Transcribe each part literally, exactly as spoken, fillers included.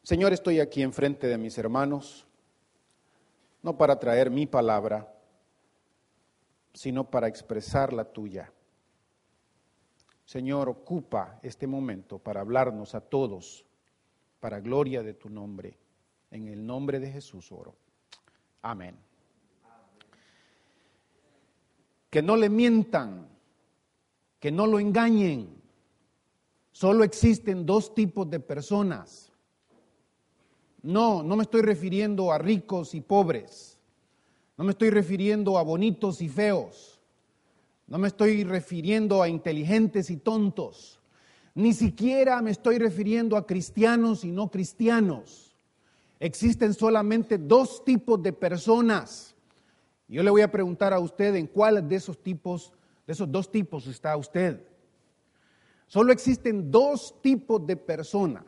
Señor, estoy aquí enfrente de mis hermanos, no para traer mi palabra, sino para expresar la tuya. Señor, ocupa este momento para hablarnos a todos, para gloria de tu nombre. En el nombre de Jesús oro. Amén. Que no le mientan, que no lo engañen. Solo existen dos tipos de personas. No, no me estoy refiriendo a ricos y pobres. No me estoy refiriendo a bonitos y feos. No me estoy refiriendo a inteligentes y tontos. Ni siquiera me estoy refiriendo a cristianos y no cristianos. Existen solamente dos tipos de personas. Yo le voy a preguntar a usted en cuál de esos tipos, de esos dos tipos está usted. Solo existen dos tipos de personas.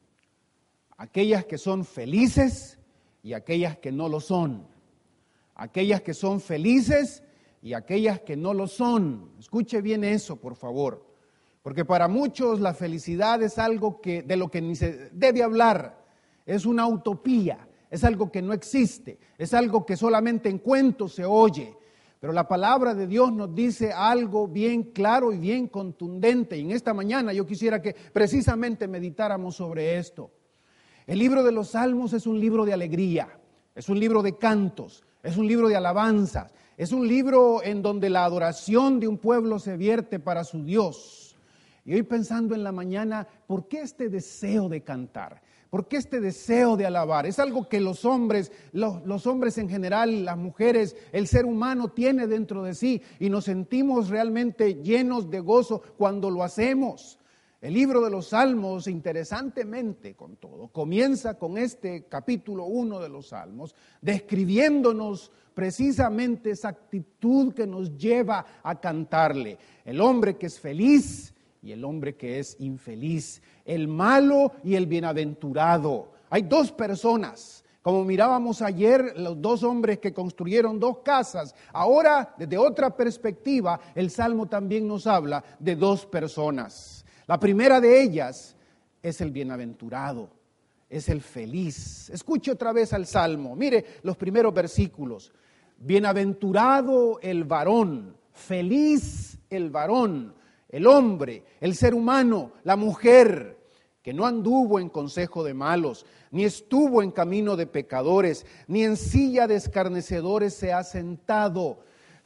Aquellas que son felices y aquellas que no lo son. Aquellas que son felices y aquellas que no lo son. Escuche bien eso, por favor. Porque para muchos la felicidad es algo que, de lo que ni se debe hablar. Es una utopía, es algo que no existe, es algo que solamente en cuentos se oye. Pero la palabra de Dios nos dice algo bien claro y bien contundente. Y en esta mañana yo quisiera que precisamente meditáramos sobre esto. El libro de los Salmos es un libro de alegría, es un libro de cantos, es un libro de alabanzas, es un libro en donde la adoración de un pueblo se vierte para su Dios. Y hoy pensando en la mañana, ¿por qué este deseo de cantar? ¿Por qué este deseo de alabar? Es algo que los hombres, los, los hombres en general, las mujeres, el ser humano tiene dentro de sí y nos sentimos realmente llenos de gozo cuando lo hacemos. El libro de los Salmos, interesantemente con todo, comienza con este capítulo uno de los Salmos, describiéndonos precisamente esa actitud que nos lleva a cantarle. El hombre que es feliz y el hombre que es infeliz, el malo y el bienaventurado. Hay dos personas, como mirábamos ayer, los dos hombres que construyeron dos casas. Ahora, desde otra perspectiva, el Salmo también nos habla de dos personas. La primera de ellas es el bienaventurado, es el feliz. Escuche otra vez al Salmo, mire los primeros versículos. Bienaventurado el varón, feliz el varón, el hombre, el ser humano, la mujer, que no anduvo en consejo de malos, ni estuvo en camino de pecadores, ni en silla de escarnecedores se ha sentado.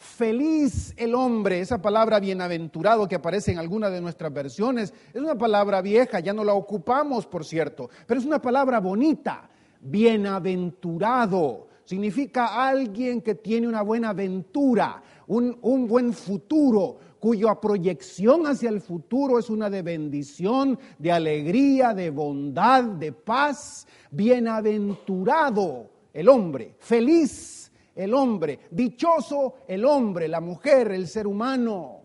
Feliz el hombre, esa palabra bienaventurado que aparece en alguna de nuestras versiones, es una palabra vieja, ya no la ocupamos, por cierto, pero es una palabra bonita. Bienaventurado significa alguien que tiene una buena ventura, un, un buen futuro, cuya proyección hacia el futuro es una de bendición, de alegría, de bondad, de paz. Bienaventurado el hombre, feliz el hombre, dichoso el hombre, la mujer, el ser humano.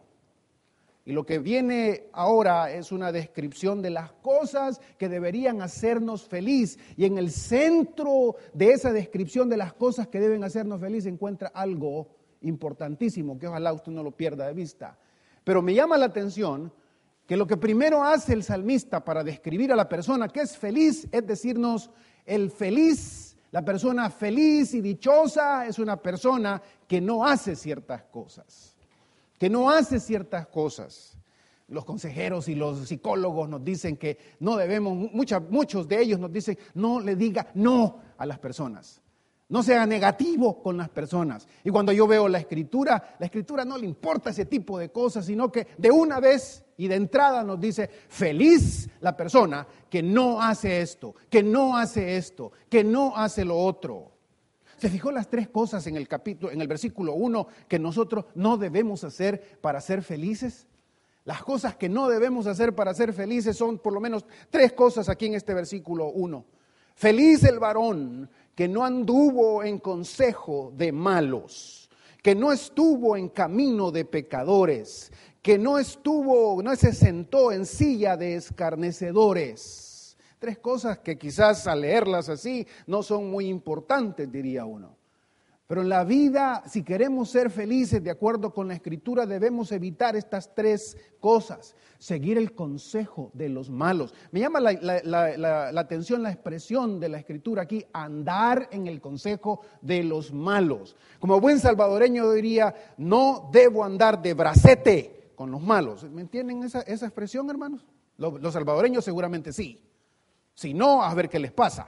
Y lo que viene ahora es una descripción de las cosas que deberían hacernos feliz. Y en el centro de esa descripción de las cosas que deben hacernos feliz se encuentra algo importantísimo que ojalá usted no lo pierda de vista. Pero me llama la atención que lo que primero hace el salmista para describir a la persona que es feliz es decirnos el feliz. La persona feliz y dichosa es una persona que no hace ciertas cosas, que no hace ciertas cosas. Los consejeros y los psicólogos nos dicen que no debemos, muchas, muchos de ellos nos dicen, no le diga no a las personas, no sea negativo con las personas. Y cuando yo veo la escritura, la escritura no le importa ese tipo de cosas, sino que de una vez y de entrada nos dice, feliz la persona que no hace esto, que no hace esto, que no hace lo otro. ¿Se fijó las tres cosas en el capítulo, en el versículo uno que nosotros no debemos hacer para ser felices? Las cosas que no debemos hacer para ser felices son por lo menos tres cosas aquí en este versículo uno. Feliz el varón que no anduvo en consejo de malos, que no estuvo en camino de pecadores, que no estuvo, no se sentó en silla de escarnecedores. Tres cosas que quizás al leerlas así no son muy importantes, diría uno. Pero en la vida, si queremos ser felices, de acuerdo con la Escritura, debemos evitar estas tres cosas. Seguir el consejo de los malos. Me llama la, la, la, la, la atención la expresión de la Escritura aquí, andar en el consejo de los malos. Como buen salvadoreño diría, no debo andar de bracete con los malos. ¿Me entienden esa, esa expresión, hermanos? Los, los salvadoreños seguramente sí. Si no, a ver qué les pasa.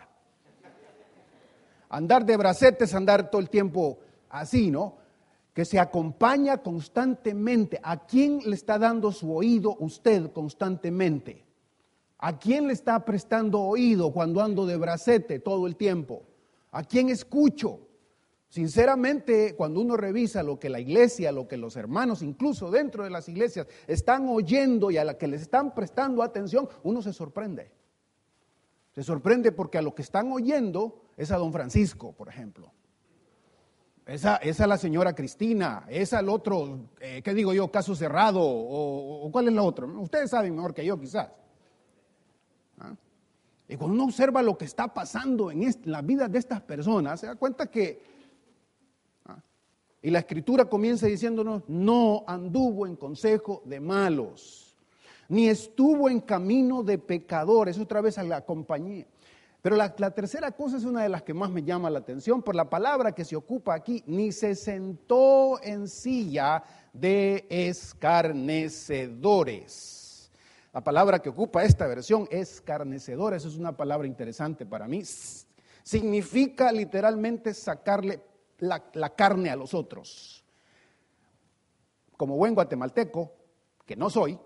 Andar de bracetes, andar todo el tiempo así, ¿no? Que se acompaña constantemente. ¿A quién le está dando su oído usted constantemente? ¿A quién le está prestando oído cuando ando de bracete todo el tiempo? ¿A quién escucho? Sinceramente, cuando uno revisa lo que la iglesia, lo que los hermanos, incluso dentro de las iglesias, están oyendo y a la que les están prestando atención, uno se sorprende. Se sorprende porque a lo que están oyendo es a don Francisco, por ejemplo. Esa, esa la señora Cristina, esa el otro, eh, ¿qué digo yo? Caso cerrado, o, o ¿cuál es la otra? Ustedes saben mejor que yo quizás. ¿Ah? Y cuando uno observa lo que está pasando en, este, en la vida de estas personas, se da cuenta que, ¿ah? Y la Escritura comienza diciéndonos, no anduvo en consejo de malos, ni estuvo en camino de pecadores, otra vez a la compañía. Pero la, la tercera cosa es una de las que más me llama la atención por la palabra que se ocupa aquí, ni se sentó en silla de escarnecedores. La palabra que ocupa esta versión, escarnecedores, es una palabra interesante para mí. Significa literalmente sacarle la, la carne a los otros. Como buen guatemalteco, que no soy,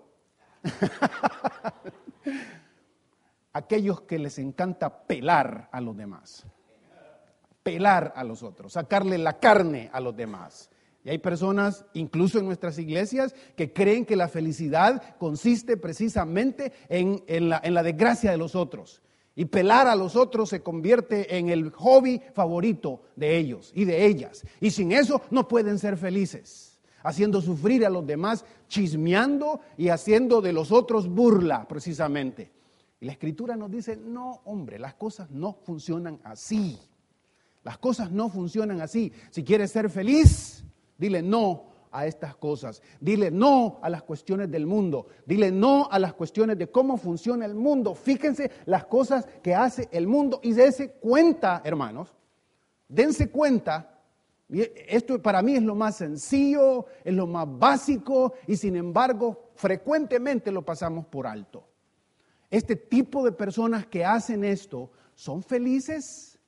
aquellos que les encanta pelar a los demás, pelar a los otros, sacarle la carne a los demás. Y hay personas, incluso en nuestras iglesias, que creen que la felicidad consiste precisamente en, en, la, en la desgracia de los otros. Y pelar a los otros se convierte en el hobby favorito de ellos y de ellas. Y sin eso no pueden ser felices, haciendo sufrir a los demás, chismeando y haciendo de los otros burla precisamente. Y la Escritura nos dice, no, hombre, las cosas no funcionan así. Las cosas no funcionan así. Si quieres ser feliz, dile no a estas cosas. Dile no a las cuestiones del mundo. Dile no a las cuestiones de cómo funciona el mundo. Fíjense las cosas que hace el mundo y dense cuenta, hermanos. Dense cuenta. Esto para mí es lo más sencillo, es lo más básico y sin embargo frecuentemente lo pasamos por alto. Este tipo de personas que hacen esto, ¿son felices?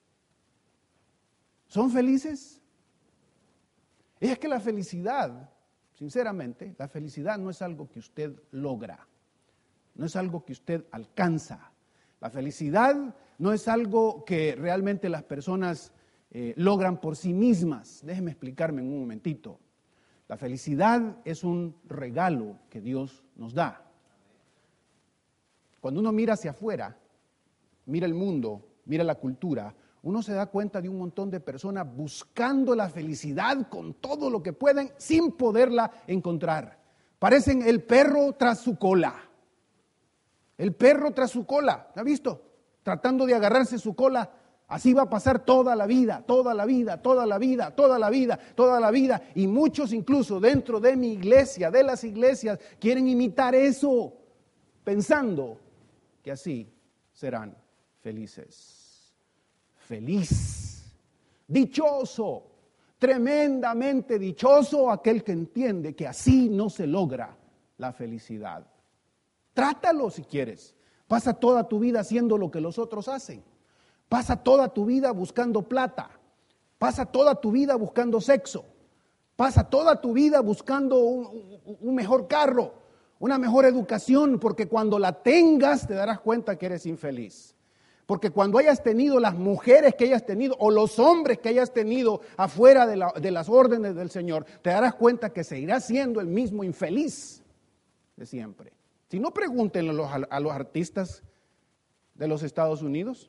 ¿Son felices? Es que la felicidad, sinceramente, la felicidad no es algo que usted logra, no es algo que usted alcanza. La felicidad no es algo que realmente las personas eh, logran por sí mismas. Déjeme explicarme en un momentito. La felicidad es un regalo que Dios nos da. Cuando uno mira hacia afuera, mira el mundo, mira la cultura, uno se da cuenta de un montón de personas buscando la felicidad con todo lo que pueden sin poderla encontrar. Parecen el perro tras su cola. El perro tras su cola, ¿la ha visto? Tratando de agarrarse su cola. Así va a pasar toda la vida, toda la vida, toda la vida, toda la vida, toda la vida. Y muchos incluso dentro de mi iglesia, de las iglesias, quieren imitar eso, pensando que así serán felices. Feliz, dichoso, tremendamente dichoso aquel que entiende que así no se logra la felicidad. Trátalo si quieres. Pasa toda tu vida haciendo lo que los otros hacen. Pasa toda tu vida buscando plata. Pasa toda tu vida buscando sexo. Pasa toda tu vida buscando un, un, un mejor carro, una mejor educación, porque cuando la tengas te darás cuenta que eres infeliz. Porque cuando hayas tenido las mujeres que hayas tenido o los hombres que hayas tenido afuera de, la, de las órdenes del Señor, te darás cuenta que seguirás siendo el mismo infeliz de siempre. Si no, pregúntenle a los, a los artistas de los Estados Unidos.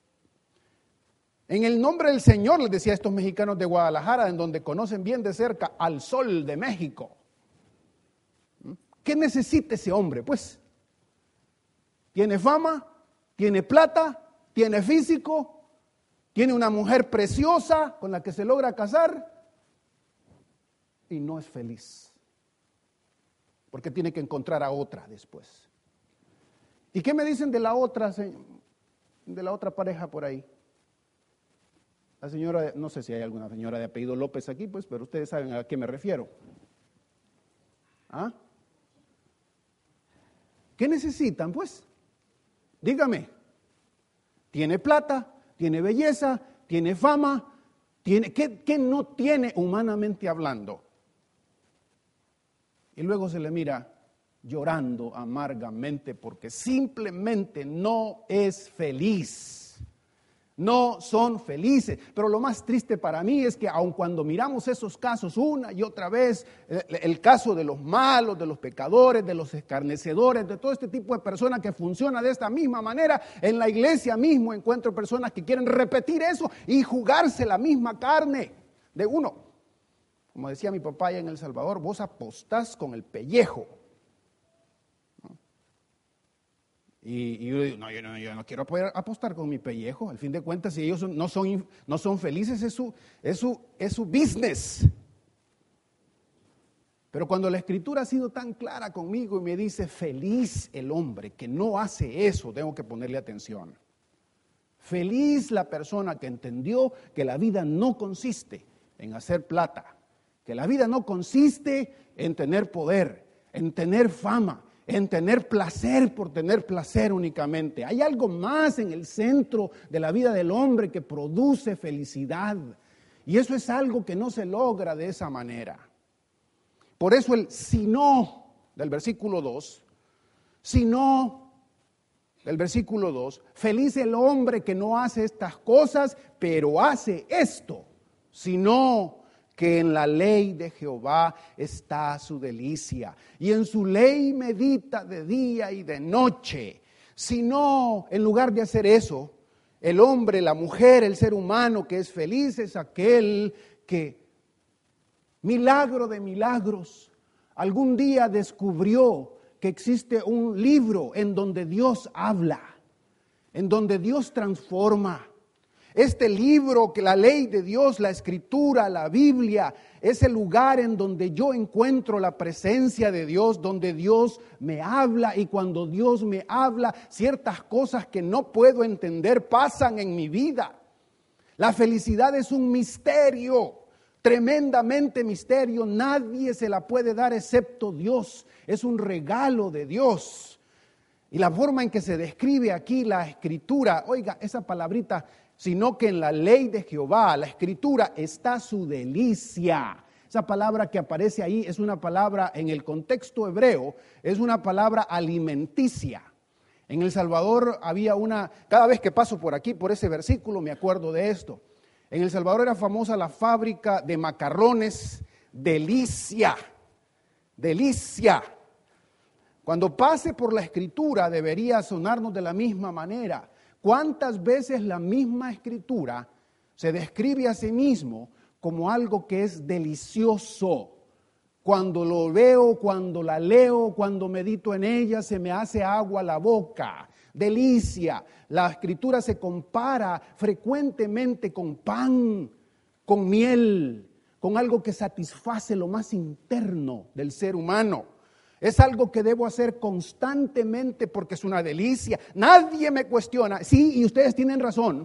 En el nombre del Señor, les decía a estos mexicanos de Guadalajara, en donde conocen bien de cerca al sol de México. ¿Qué necesita ese hombre? Pues, tiene fama, tiene plata, tiene físico, tiene una mujer preciosa con la que se logra casar y no es feliz, porque tiene que encontrar a otra después. ¿Y qué me dicen de la otra, de la otra pareja por ahí? La señora, no sé si hay alguna señora de apellido López aquí, pues, pero ustedes saben a qué me refiero. ¿Ah? ¿Qué necesitan, pues? Dígame. Tiene plata, tiene belleza, tiene fama, tiene, ¿qué, qué no tiene humanamente hablando? Y luego se le mira llorando amargamente porque simplemente no es feliz. No son felices. Pero lo más triste para mí es que aun cuando miramos esos casos una y otra vez, el, el caso de los malos, de los pecadores, de los escarnecedores, de todo este tipo de personas que funciona de esta misma manera, en la iglesia mismo encuentro personas que quieren repetir eso y jugarse la misma carne de uno. Como decía mi papá allá en El Salvador, vos apostás con el pellejo. Y, y yo digo, no yo, no, yo no quiero poder apostar con mi pellejo. Al fin de cuentas, si ellos son, no, son, no son felices, es su, es, su, es su business. Pero cuando la Escritura ha sido tan clara conmigo y me dice, feliz el hombre que no hace eso, tengo que ponerle atención. Feliz la persona que entendió que la vida no consiste en hacer plata, que la vida no consiste en tener poder, en tener fama, en tener placer por tener placer únicamente. Hay algo más en el centro de la vida del hombre que produce felicidad. Y eso es algo que no se logra de esa manera. Por eso el si no del versículo dos, si no del versículo dos, feliz el hombre que no hace estas cosas, pero hace esto, sino que en la ley de Jehová está su delicia, y en su ley medita de día y de noche. Si no, en lugar de hacer eso, el hombre, la mujer, el ser humano que es feliz es aquel que, milagro de milagros, algún día descubrió que existe un libro en donde Dios habla, en donde Dios transforma. Este libro, que la ley de Dios, la Escritura, la Biblia, es el lugar en donde yo encuentro la presencia de Dios, donde Dios me habla, y cuando Dios me habla, ciertas cosas que no puedo entender pasan en mi vida. La felicidad es un misterio, tremendamente misterio, nadie se la puede dar excepto Dios, es un regalo de Dios. Y la forma en que se describe aquí la Escritura, oiga, esa palabrita, sino que en la ley de Jehová, la Escritura, está su delicia. Esa palabra que aparece ahí es una palabra en el contexto hebreo, es una palabra alimenticia. En El Salvador había una, cada vez que paso por aquí, por ese versículo, me acuerdo de esto. En El Salvador era famosa la fábrica de macarrones Delicia, Delicia. Cuando pase por la Escritura debería sonarnos de la misma manera. ¿Cuántas veces la misma Escritura se describe a sí mismo como algo que es delicioso? Cuando lo veo, cuando la leo, cuando medito en ella, se me hace agua la boca. Delicia. La Escritura se compara frecuentemente con pan, con miel, con algo que satisface lo más interno del ser humano. Es algo que debo hacer constantemente porque es una delicia. Nadie me cuestiona. Sí, y ustedes tienen razón.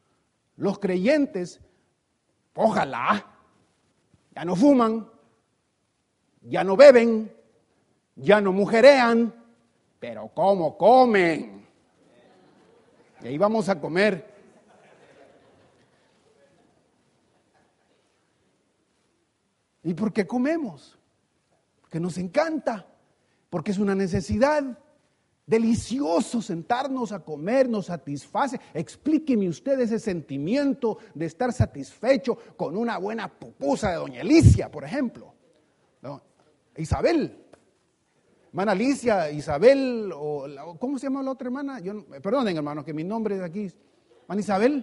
Los creyentes, ojalá, ya no fuman, ya no beben, ya no mujerean, pero ¿cómo comen? Y ahí vamos a comer. ¿Y por qué comemos? Porque nos encanta. Porque es una necesidad. Delicioso sentarnos a comer, nos satisface. Explíqueme usted ese sentimiento de estar satisfecho con una buena pupusa de doña Alicia, por ejemplo. ¿No? Isabel. Hermana Alicia, Isabel, o, ¿cómo se llama la otra hermana? Yo, perdonen, hermano, que mi nombre de aquí es Hermana Isabel.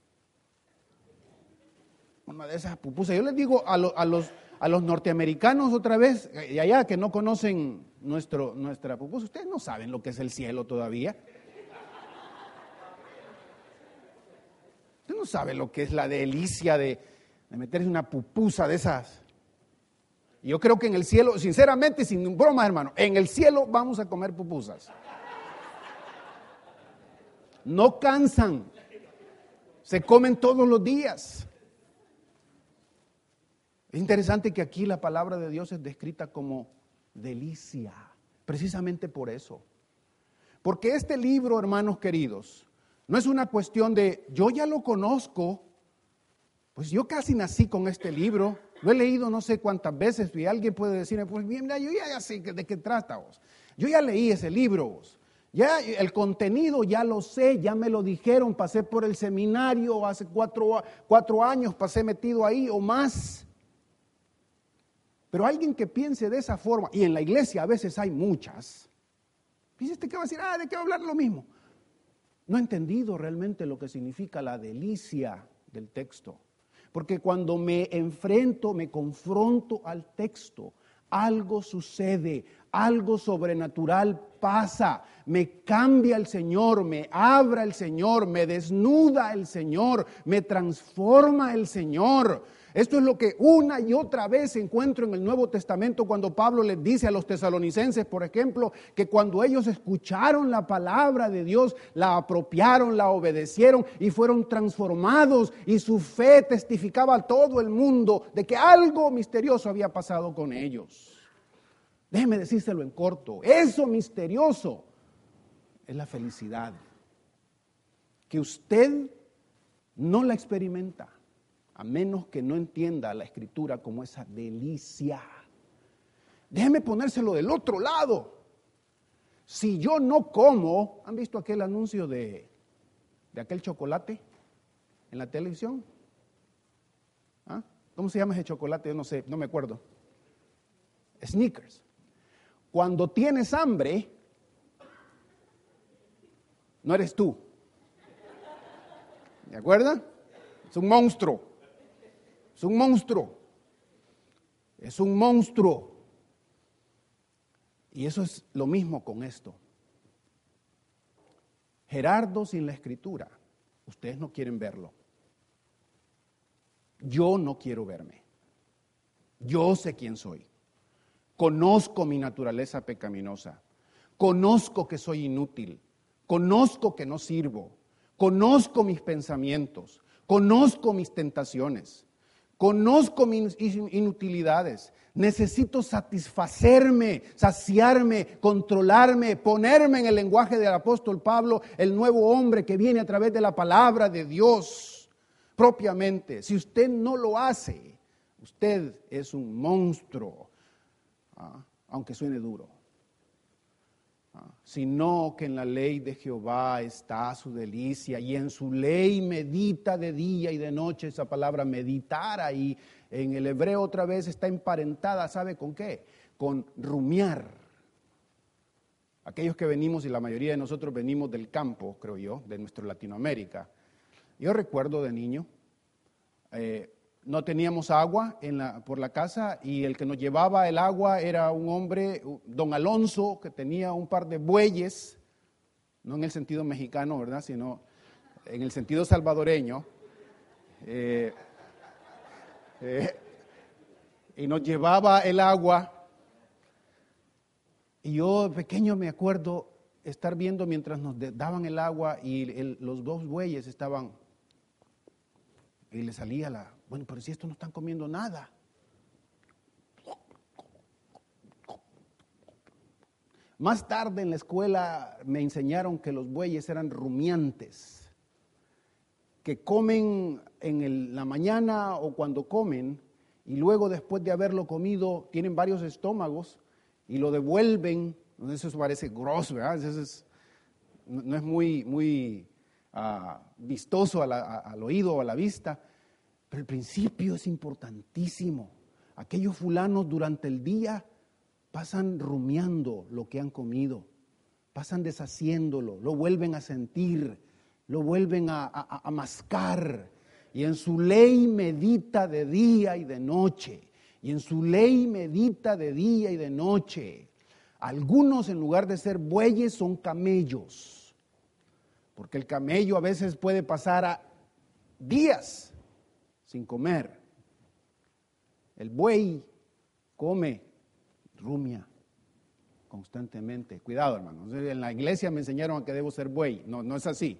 Una de esas pupusas. Yo les digo a, lo, a los... A los norteamericanos otra vez, y allá que no conocen nuestro, nuestra pupusa, ustedes no saben lo que es el cielo todavía. Ustedes no no sabe lo que es la delicia de, de meterse una pupusa de esas. Y yo creo que en el cielo, sinceramente, sin broma, hermano, en el cielo vamos a comer pupusas. No cansan, se comen todos los días. Es interesante que aquí la palabra de Dios es descrita como delicia, precisamente por eso. Porque este libro, hermanos queridos, no es una cuestión de yo ya lo conozco, pues yo casi nací con este libro, lo he leído no sé cuántas veces y alguien puede decirme, pues mira, yo ya, ya sé de qué trata vos, yo ya leí ese libro vos. Ya el contenido ya lo sé, ya me lo dijeron, pasé por el seminario hace cuatro, cuatro años, pasé metido ahí o más. Pero alguien que piense de esa forma, y en la iglesia a veces hay muchas, fíjate que va a decir, ah, ¿de qué va a hablar lo mismo? No ha entendido realmente lo que significa la delicia del texto. Porque cuando me enfrento, me confronto al texto, algo sucede, algo sobrenatural pasa, me cambia el Señor, me abra el Señor, me desnuda el Señor, me transforma el Señor. Esto es lo que una y otra vez encuentro en el Nuevo Testamento cuando Pablo les dice a los tesalonicenses, por ejemplo, que cuando ellos escucharon la palabra de Dios, la apropiaron, la obedecieron y fueron transformados y su fe testificaba a todo el mundo de que algo misterioso había pasado con ellos. Déjeme decírselo en corto, eso misterioso es la felicidad, que usted no la experimenta a menos que no entienda la Escritura como esa delicia. Déjeme ponérselo del otro lado. Si yo no como, ¿han visto aquel anuncio de, de aquel chocolate en la televisión? ¿Ah? ¿Cómo se llama ese chocolate? Yo no sé, no me acuerdo. Snickers. Cuando tienes hambre, no eres tú. ¿De acuerdo? Es un monstruo. Es un monstruo. Es un monstruo. Y eso es lo mismo con esto. Gerardo sin la Escritura, ustedes no quieren verlo. Yo no quiero verme. Yo sé quién soy. Conozco mi naturaleza pecaminosa. Conozco que soy inútil. Conozco que no sirvo. Conozco mis pensamientos. Conozco mis tentaciones. Conozco mis inutilidades. Necesito satisfacerme, saciarme, controlarme, ponerme en el lenguaje del apóstol Pablo, el nuevo hombre que viene a través de la palabra de Dios propiamente. Si usted no lo hace, usted es un monstruo, ¿ah? Aunque suene duro. Sino que en la ley de Jehová está su delicia y en su ley medita de día y de noche. Esa palabra meditar ahí en el hebreo otra vez está emparentada, ¿sabe con qué? Con rumiar. Aquellos que venimos, y la mayoría de nosotros venimos del campo, creo yo, de nuestra Latinoamérica. Yo recuerdo de niño, eh, no teníamos agua en la, por la casa y el que nos llevaba el agua era un hombre, don Alonso, que tenía un par de bueyes, no en el sentido mexicano, ¿verdad?, sino en el sentido salvadoreño. Eh, eh, y nos llevaba el agua. Y yo pequeño me acuerdo estar viendo mientras nos daban el agua y el, los dos bueyes estaban, y le salía la... Bueno, pero si estos no están comiendo nada. Más tarde en la escuela me enseñaron que los bueyes eran rumiantes, que comen en el, la mañana o cuando comen, y luego después de haberlo comido tienen varios estómagos y lo devuelven. Eso parece grosso, ¿verdad? Eso es, no es muy, muy uh, vistoso a la, a, al oído o a la vista. Pero el principio es importantísimo. Aquellos fulanos durante el día pasan rumiando lo que han comido, pasan deshaciéndolo, lo vuelven a sentir, lo vuelven a, a, a mascar. Y en su ley medita de día y de noche. Y en su ley medita de día y de noche. Algunos, en lugar de ser bueyes, son camellos. Porque el camello a veces puede pasar a días sin comer. El buey come rumia constantemente. Cuidado, hermanos. En la iglesia me enseñaron a que debo ser buey. No, no es así.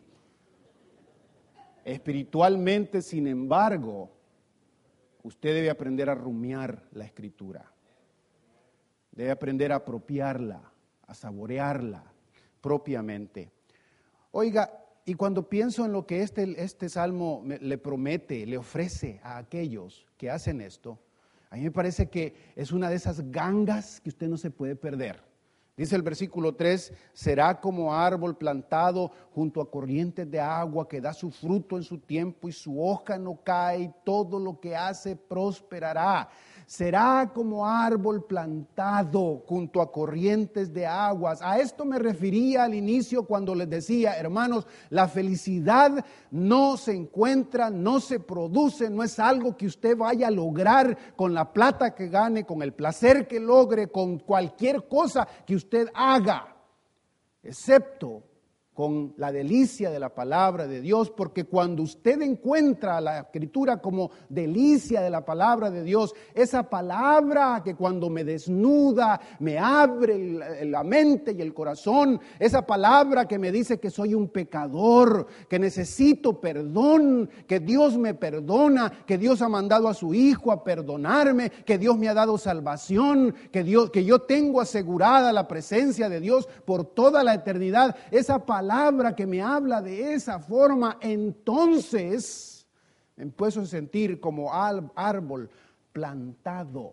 Espiritualmente, sin embargo, usted debe aprender a rumiar la Escritura. Debe aprender a apropiarla, a saborearla propiamente. Oiga, y cuando pienso en lo que este, este salmo le promete, le ofrece a aquellos que hacen esto, a mí me parece que es una de esas gangas que usted no se puede perder. Dice el versículo tres, será como árbol plantado junto a corrientes de agua que da su fruto en su tiempo y su hoja no cae y todo lo que hace prosperará. Será como árbol plantado junto a corrientes de aguas. A esto me refería al inicio cuando les decía, hermanos, la felicidad no se encuentra, no se produce, no es algo que usted vaya a lograr con la plata que gane, con el placer que logre, con cualquier cosa que usted haga, excepto con la delicia de la palabra de Dios, porque cuando usted encuentra la Escritura como delicia de la palabra de Dios, esa palabra que cuando me desnuda, me abre la mente y el corazón, esa palabra que me dice que soy un pecador, que necesito perdón, que Dios me perdona, que Dios ha mandado a su Hijo a perdonarme, que Dios me ha dado salvación, que Dios, que yo tengo asegurada la presencia de Dios por toda la eternidad, esa palabra palabra que me habla de esa forma, entonces me empiezo a sentir como árbol plantado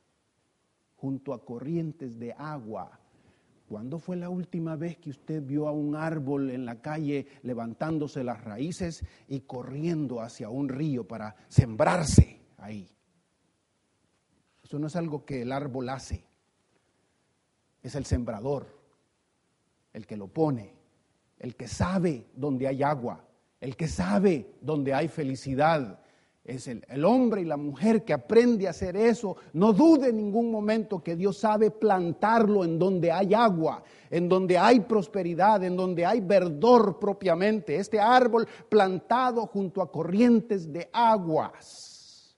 junto a corrientes de agua. ¿Cuándo fue la última vez que usted vio a un árbol en la calle levantándose las raíces y corriendo hacia un río para sembrarse ahí? Eso no es algo que el árbol hace, es el sembrador el que lo pone. El que sabe dónde hay agua, el que sabe dónde hay felicidad, es el, el hombre y la mujer que aprende a hacer eso. No dude en ningún momento que Dios sabe plantarlo en donde hay agua, en donde hay prosperidad, en donde hay verdor propiamente. Este árbol plantado junto a corrientes de aguas,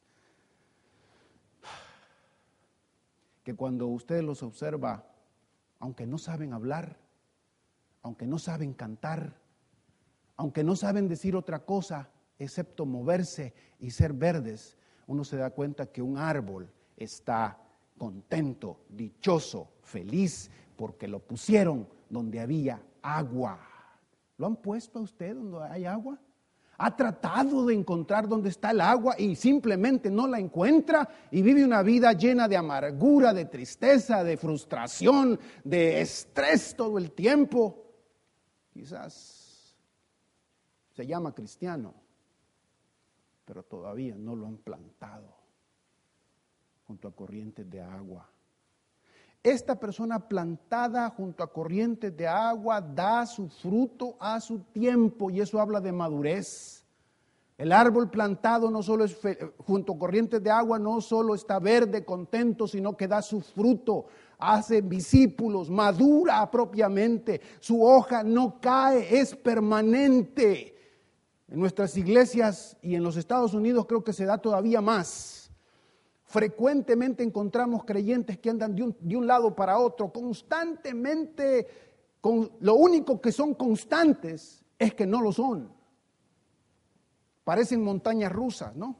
que cuando usted los observa, aunque no saben hablar, aunque no saben cantar, aunque no saben decir otra cosa, excepto moverse y ser verdes, uno se da cuenta que un árbol está contento, dichoso, feliz, porque lo pusieron donde había agua. ¿Lo han puesto a usted donde hay agua? ¿Ha tratado de encontrar dónde está el agua y simplemente no la encuentra y vive una vida llena de amargura, de tristeza, de frustración, de estrés todo el tiempo? Quizás se llama cristiano, pero todavía no lo han plantado junto a corrientes de agua. Esta persona plantada junto a corrientes de agua da su fruto a su tiempo, y eso habla de madurez. El árbol plantado no solo es fe, junto a corrientes de agua no solo está verde, contento, sino que da su fruto, hace discípulos, madura propiamente, su hoja no cae, es permanente. En nuestras iglesias y en los Estados Unidos creo que se da todavía más. Frecuentemente encontramos creyentes que andan de un, de un lado para otro, constantemente, con, lo único que son constantes es que no lo son. Parecen montañas rusas, ¿no?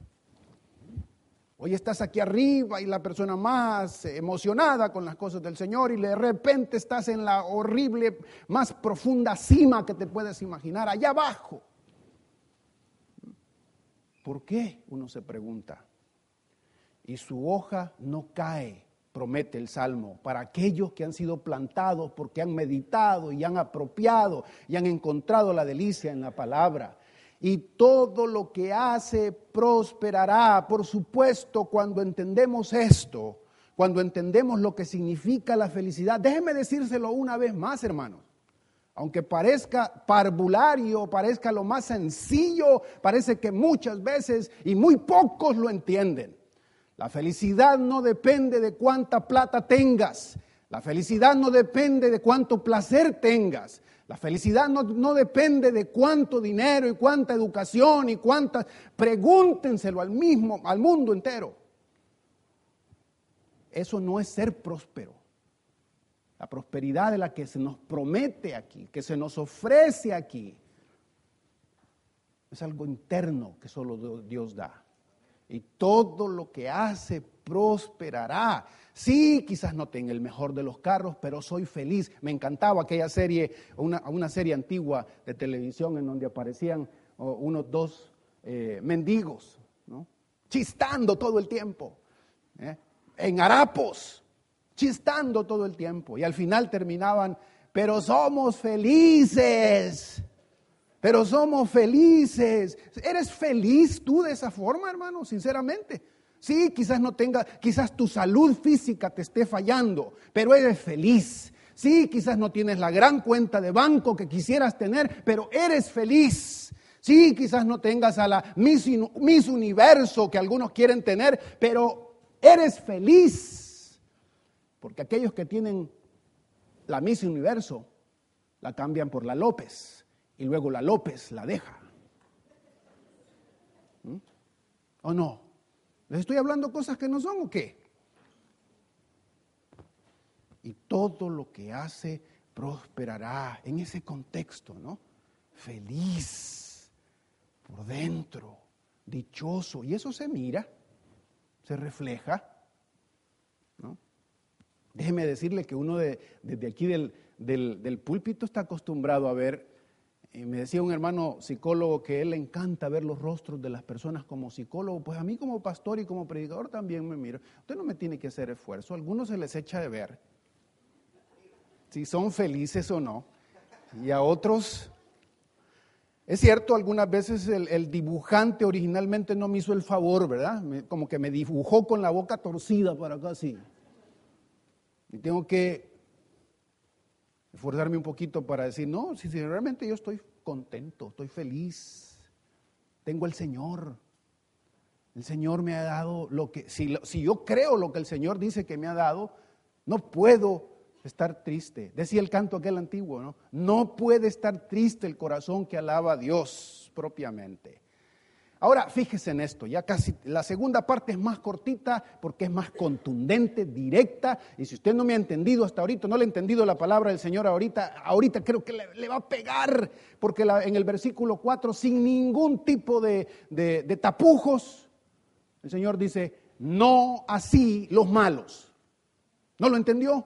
Hoy estás aquí arriba y la persona más emocionada con las cosas del Señor y de repente estás en la horrible, más profunda cima que te puedes imaginar, allá abajo. ¿Por qué? Uno se pregunta. Y su hoja no cae, promete el Salmo, para aquellos que han sido plantados porque han meditado y han apropiado y han encontrado la delicia en la palabra. Y todo lo que hace prosperará. Por supuesto, cuando entendemos esto, cuando entendemos lo que significa la felicidad, déjeme decírselo una vez más, hermanos. Aunque parezca parvulario, parezca lo más sencillo, parece que muchas veces y muy pocos lo entienden. La felicidad no depende de cuánta plata tengas. La felicidad no depende de cuánto placer tengas. La La felicidad no, no depende de cuánto dinero y cuánta educación y cuántas. Pregúntenselo al mismo, al mundo entero. Eso no es ser próspero. La prosperidad de la que se nos promete aquí, que se nos ofrece aquí, es algo interno que solo Dios da. Y todo lo que hace prosperará. Sí, quizás no tenga el mejor de los carros, pero soy feliz. Me encantaba aquella serie, una, una serie antigua de televisión en donde aparecían oh, unos dos eh, mendigos, ¿no? Chistando todo el tiempo, ¿eh? En harapos, chistando todo el tiempo. Y al final terminaban, pero somos felices. Pero somos felices. ¿Eres feliz tú de esa forma, hermano? Sinceramente. Sí, quizás no tenga, quizás tu salud física te esté fallando, pero eres feliz. Sí, quizás no tienes la gran cuenta de banco que quisieras tener, pero eres feliz. Sí, quizás no tengas a la Miss, Miss Universo que algunos quieren tener, pero eres feliz. Porque aquellos que tienen la Miss Universo la cambian por la López. Y luego la López la deja. ¿Mm? ¿O no? ¿Les estoy hablando cosas que no son o qué? Y todo lo que hace prosperará en ese contexto, ¿no? Feliz por dentro, dichoso. Y eso se mira, se refleja, ¿no? Déjeme decirle que uno de, desde aquí del, del, del púlpito está acostumbrado a ver. Y me decía un hermano psicólogo que a él le encanta ver los rostros de las personas como psicólogo. Pues a mí como pastor y como predicador también me miro. Usted no me tiene que hacer esfuerzo. A algunos se les echa de ver si son felices o no. Y a otros, es cierto, algunas veces el, el dibujante originalmente no me hizo el favor, ¿verdad? Me, como que me dibujó con la boca torcida para acá así. Y tengo que esforzarme un poquito para decir, no, si, si realmente yo estoy contento, estoy feliz, tengo el Señor, el Señor me ha dado lo que, si, si yo creo lo que el Señor dice que me ha dado, no puedo estar triste. Decía el canto aquel antiguo, ¿no? No puede estar triste el corazón que alaba a Dios propiamente. Ahora, fíjese en esto, ya casi la segunda parte es más cortita porque es más contundente, directa, y si usted no me ha entendido hasta ahorita, no le ha entendido la palabra del Señor ahorita, ahorita creo que le, le va a pegar, porque la, en el versículo cuatro, sin ningún tipo de, de, de tapujos, el Señor dice, no así los malos. ¿No lo entendió?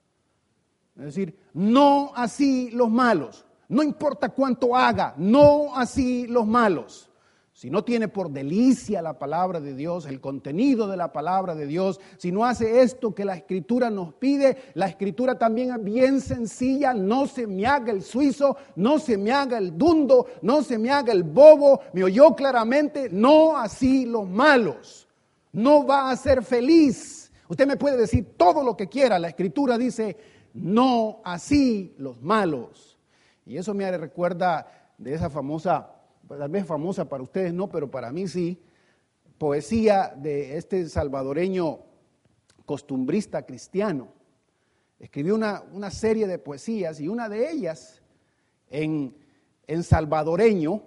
Es decir, no así los malos, no importa cuánto haga, no así los malos. Si no tiene por delicia la palabra de Dios, el contenido de la palabra de Dios, si no hace esto que la Escritura nos pide, la Escritura también es bien sencilla, no se me haga el suizo, no se me haga el dundo, no se me haga el bobo, me oyó claramente, no así los malos, no va a ser feliz. Usted me puede decir todo lo que quiera, la Escritura dice, no así los malos. Y eso me recuerda de esa famosa, tal vez famosa para ustedes no, pero para mí sí, poesía de este salvadoreño costumbrista cristiano. Escribió una, una serie de poesías y una de ellas en, en salvadoreño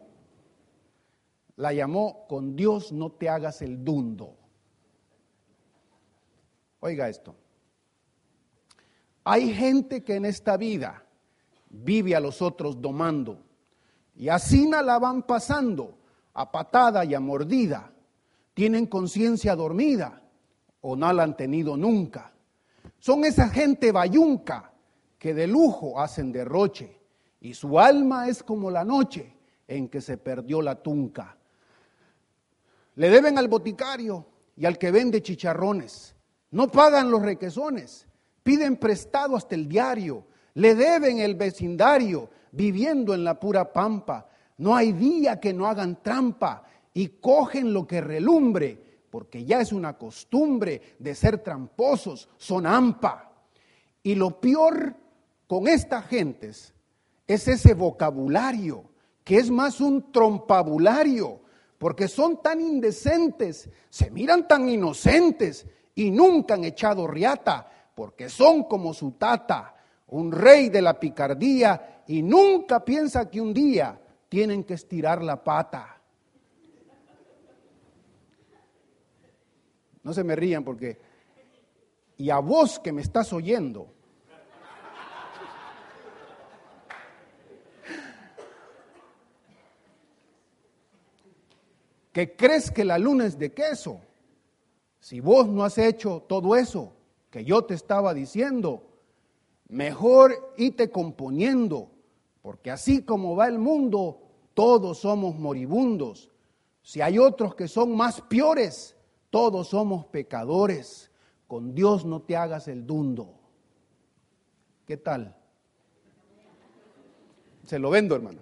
la llamó Con Dios no te hagas el dundo. Oiga esto. Hay gente que en esta vida vive a los otros domando. Y así no la van pasando, a patada y a mordida. Tienen conciencia dormida o no la han tenido nunca. Son esa gente bayunca que de lujo hacen derroche. Y su alma es como la noche en que se perdió la tunca. Le deben al boticario y al que vende chicharrones. No pagan los requesones. Piden prestado hasta el diario. Le deben el vecindario. Viviendo en la pura pampa, no hay día que no hagan trampa y cogen lo que relumbre, porque ya es una costumbre de ser tramposos, son hampa. Y lo peor con estas gentes es ese vocabulario, que es más un trompabulario, porque son tan indecentes, se miran tan inocentes y nunca han echado riata, porque son como su tata, un rey de la picardía, y nunca piensa que un día tienen que estirar la pata. No se me rían porque, y a vos que me estás oyendo, que crees que la luna es de queso, si vos no has hecho todo eso que yo te estaba diciendo, mejor irte componiendo, porque así como va el mundo, todos somos moribundos. Si hay otros que son más peores, todos somos pecadores. Con Dios no te hagas el dundo. ¿Qué tal? Se lo vendo, hermano.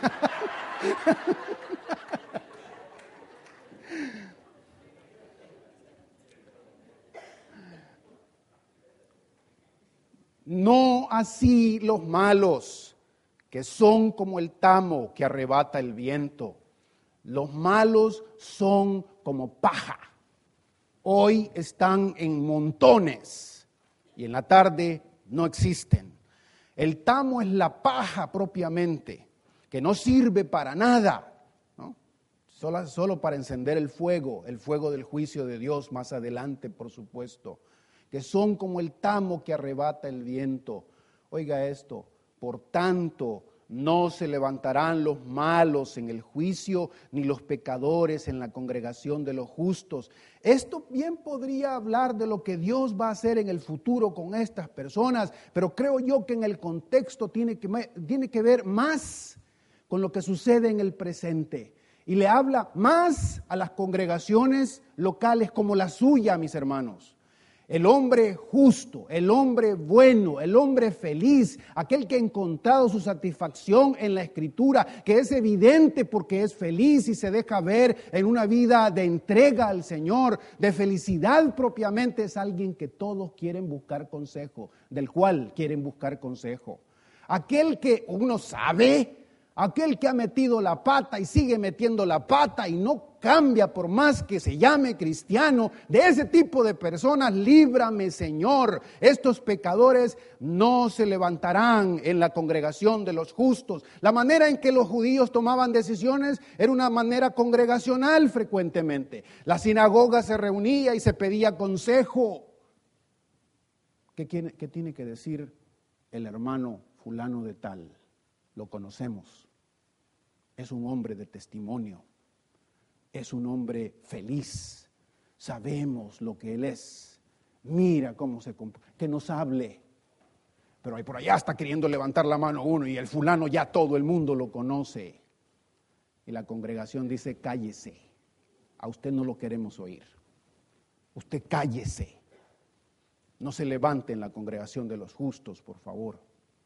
No así los malos, que son como el tamo que arrebata el viento. Los malos son como paja. Hoy están en montones y en la tarde no existen. El tamo es la paja propiamente, que no sirve para nada, ¿no? Solo, solo para encender el fuego, el fuego del juicio de Dios más adelante, por supuesto. Que son como el tamo que arrebata el viento. Oiga esto, por tanto, no se levantarán los malos en el juicio, ni los pecadores en la congregación de los justos. Esto bien podría hablar de lo que Dios va a hacer en el futuro con estas personas, pero creo yo que en el contexto tiene que, tiene que ver más con lo que sucede en el presente. Y le habla más a las congregaciones locales como la suya, mis hermanos. El hombre justo, el hombre bueno, el hombre feliz, aquel que ha encontrado su satisfacción en la Escritura, que es evidente porque es feliz y se deja ver en una vida de entrega al Señor, de felicidad propiamente, es alguien que todos quieren buscar consejo, del cual quieren buscar consejo. Aquel que uno sabe, aquel que ha metido la pata y sigue metiendo la pata y no cambia por más que se llame cristiano, de ese tipo de personas, líbrame, Señor. Estos pecadores no se levantarán en la congregación de los justos. La manera en que los judíos tomaban decisiones era una manera congregacional frecuentemente. La sinagoga se reunía y se pedía consejo. ¿Qué, qué tiene que decir el hermano fulano de tal? Lo conocemos. Es un hombre de testimonio. Es un hombre feliz. Sabemos lo que él es. Mira cómo se comporta. Que nos hable. Pero ahí por allá está queriendo levantar la mano uno y el fulano ya todo el mundo lo conoce. Y la congregación dice, cállese. A usted no lo queremos oír. Usted cállese. No se levante en la congregación de los justos, por favor.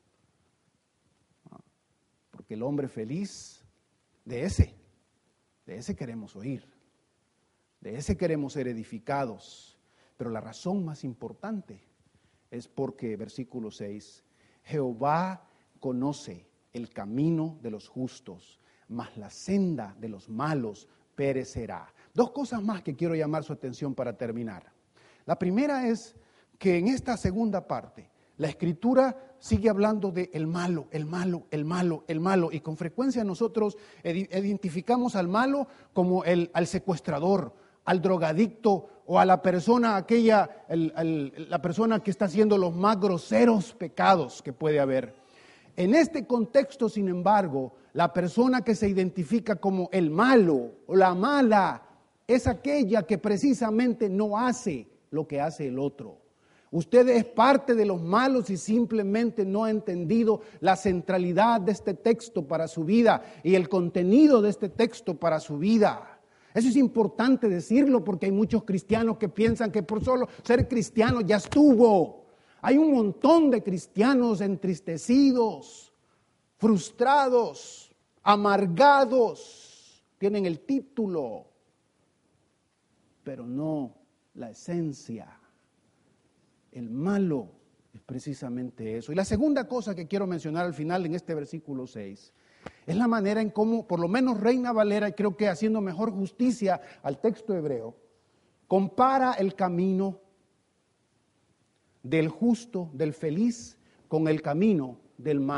Porque el hombre feliz, de ese, de ese queremos oír, de ese queremos ser edificados. Pero la razón más importante es porque, versículo seis, Jehová conoce el camino de los justos, mas la senda de los malos perecerá. Dos cosas más que quiero llamar su atención para terminar. La primera es que en esta segunda parte, la Escritura sigue hablando de el malo, el malo, el malo, el malo. Y con frecuencia nosotros identificamos al malo como el, al secuestrador, al drogadicto o a la persona aquella, el, el, la persona que está haciendo los más groseros pecados que puede haber. En este contexto, sin embargo, la persona que se identifica como el malo o la mala es aquella que precisamente no hace lo que hace el otro. Usted es parte de los malos y simplemente no ha entendido la centralidad de este texto para su vida y el contenido de este texto para su vida. Eso es importante decirlo porque hay muchos cristianos que piensan que por solo ser cristiano ya estuvo. Hay un montón de cristianos entristecidos, frustrados, amargados, tienen el título, pero no la esencia. El malo es precisamente eso. Y la segunda cosa que quiero mencionar al final en este versículo seis es la manera en cómo, por lo menos Reina Valera, y creo que haciendo mejor justicia al texto hebreo, compara el camino del justo, del feliz, con el camino del malo.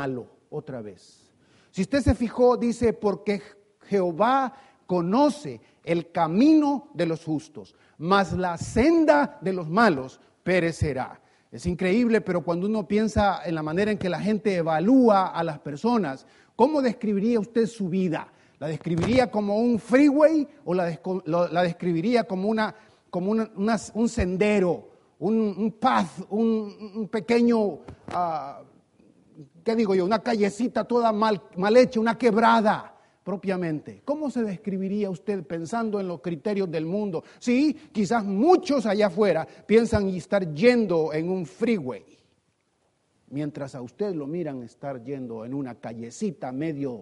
otra vez. Si usted se fijó, dice, porque Jehová conoce el camino de los justos, mas la senda de los malos perecerá. Es increíble, pero cuando uno piensa en la manera en que la gente evalúa a las personas, ¿cómo describiría usted su vida? ¿La describiría como un freeway o la, desco- la describiría como, una, como una, una, un sendero, un, un path, un, un pequeño, uh, ¿qué digo yo? Una callecita toda mal, mal hecha, una quebrada propiamente? ¿Cómo se describiría usted pensando en los criterios del mundo? Sí, quizás muchos allá afuera piensan estar yendo en un freeway, mientras a usted lo miran estar yendo en una callecita medio.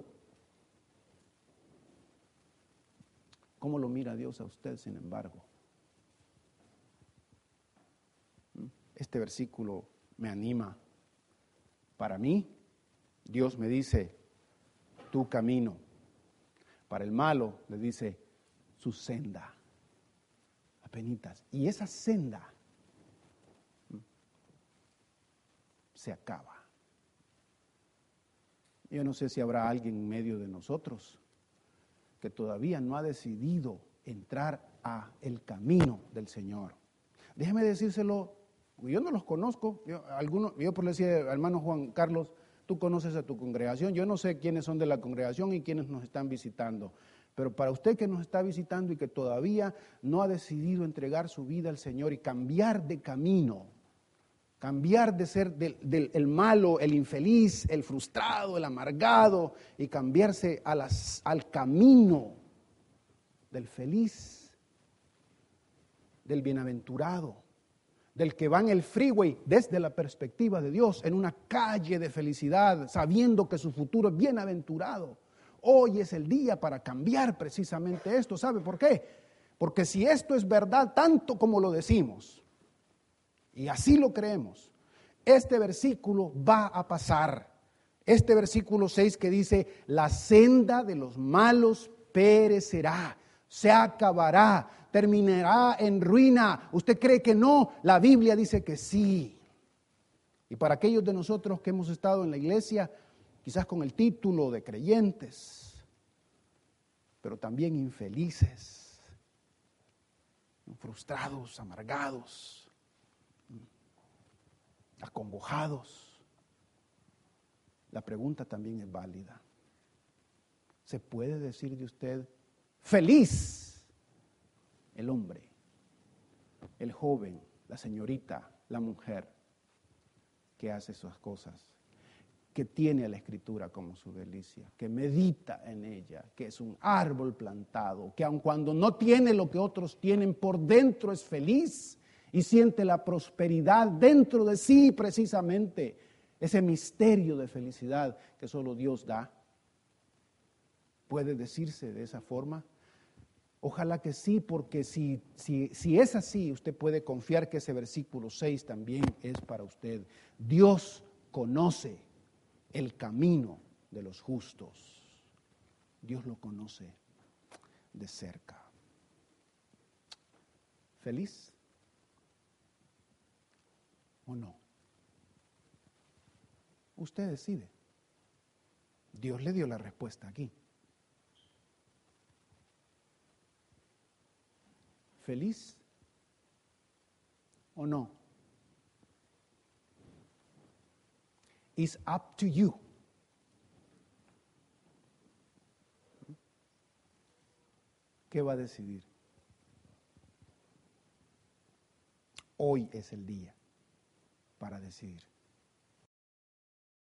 ¿Cómo lo mira Dios a usted, sin embargo? Este versículo me anima. Para mí, Dios me dice, tu camino. Para el malo, le dice, su senda. Apenitas. Y esa senda se acaba. Yo no sé si habrá alguien en medio de nosotros que todavía no ha decidido entrar a el camino del Señor. Déjeme decírselo, yo no los conozco, yo, algunos, yo por decir, hermano Juan Carlos, tú conoces a tu congregación, yo no sé quiénes son de la congregación y quiénes nos están visitando, pero para usted que nos está visitando y que todavía no ha decidido entregar su vida al Señor y cambiar de camino, cambiar de ser del, del el malo, el infeliz, el frustrado, el amargado, y cambiarse a las, al camino del feliz, del bienaventurado, del que va en el freeway desde la perspectiva de Dios, en una calle de felicidad, sabiendo que su futuro es bienaventurado. Hoy es el día para cambiar precisamente esto. ¿Sabe por qué? Porque si esto es verdad tanto como lo decimos, y así lo creemos, este versículo va a pasar. Este versículo seis que dice, la senda de los malos perecerá, se acabará, terminará en ruina. ¿Usted cree que no? La Biblia dice que sí. Y para aquellos de nosotros que hemos estado en la iglesia, quizás con el título de creyentes, pero también infelices, frustrados, amargados, acongojados, la pregunta también es válida. ¿Se puede decir de usted feliz el hombre, el joven, la señorita, la mujer que hace esas cosas, que tiene a la Escritura como su delicia, que medita en ella, que es un árbol plantado, que aun cuando no tiene lo que otros tienen, por dentro es feliz y siente la prosperidad dentro de sí precisamente, ese misterio de felicidad que solo Dios da? ¿Puede decirse de esa forma? Ojalá que sí, porque si, si, si es así, usted puede confiar que ese versículo seis también es para usted. Dios conoce el camino de los justos. Dios lo conoce de cerca. ¿Feliz o no? Usted decide. Dios le dio la respuesta aquí. ¿Feliz o no? It's up to you. ¿Qué va a decidir? Hoy es el día para decidir.